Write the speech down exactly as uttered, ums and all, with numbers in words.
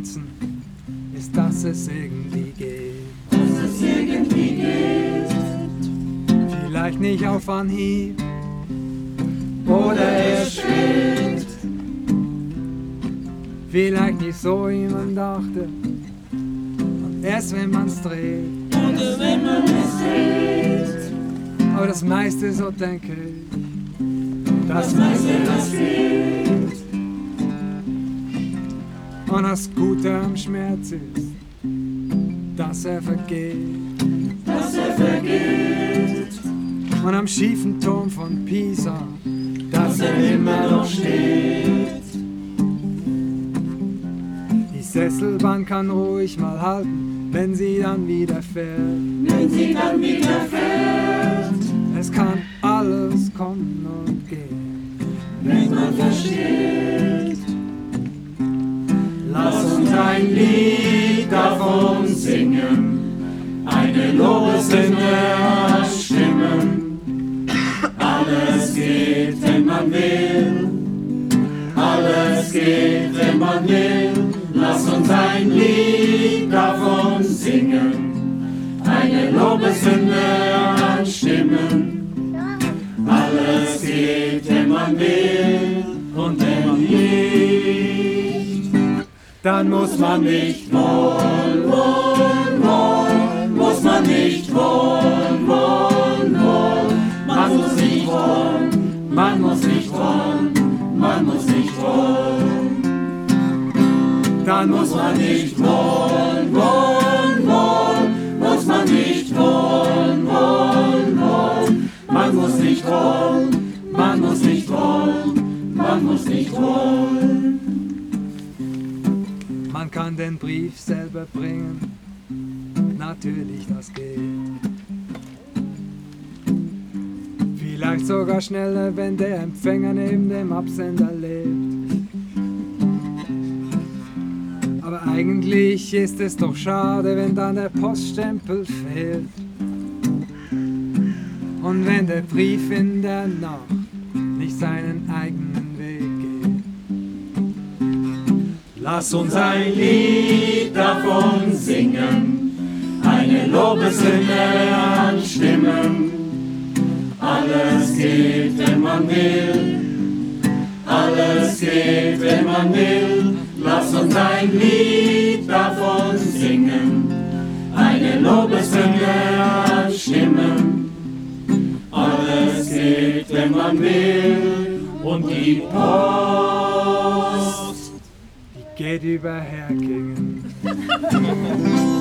Ganzen ist, dass es irgendwie geht. Dass es irgendwie geht. Vielleicht nicht auf Anhieb, oder es steht. Vielleicht nicht so, wie man dachte, und erst wenn man's dreht. Oder wenn man es dreht. Aber das meiste, so denke ich, das meiste, das geht. Und das Gute am Schmerz ist, dass er vergeht. Dass er vergeht. Und am schiefen Turm von Pisa, dass er immer noch steht. Die Sesselbahn kann ruhig mal halten, wenn sie dann wieder fährt. Wenn sie dann wieder fährt. Es kann alles kommen und gehen, wenn man versteht. Lass uns ein Lied davon singen, eine Lobeshymne stimmen. Alles geht, wenn man will. Alles geht, wenn man will. Lass uns ein Lied davon singen, eine Lobeshymne anstimmen. Alles geht, wenn man will. Und wenn man nicht, dann muss man nicht wollen, wollen, wollen. Muss man nicht wollen, wollen, wollen. Man muss nicht wollen, man muss nicht wollen, man muss nicht wollen. Dann muss man nicht wollen, wollen, wollen. Muss man nicht wollen, wollen, wollen. Man muss nicht wollen, man muss nicht wollen, man muss nicht wollen. Man kann den Brief selber bringen, natürlich das geht. Vielleicht sogar schneller, wenn der Empfänger neben dem Absender lebt. Aber eigentlich ist es doch schade, wenn dann der Poststempel fehlt. Und wenn der Brief in der Nacht nicht seinen eigenen Weg geht. Lass uns ein Lied davon singen, eine Lobeshymne anstimmen. Alles geht, wenn man will. Alles geht, wenn man will. Lass uns ein Lied davon singen, eine Lobeshymne anstimmen. Alles geht, wenn man will. Und die Post, die geht über Herkingen.